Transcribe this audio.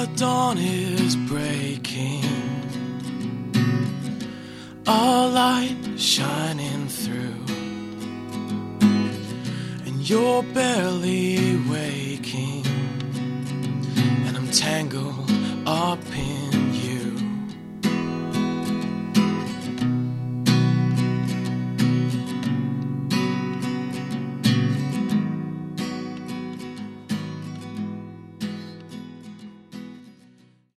dawn is breaking, a light shining through, and you're barely waking, and I'm tangled up in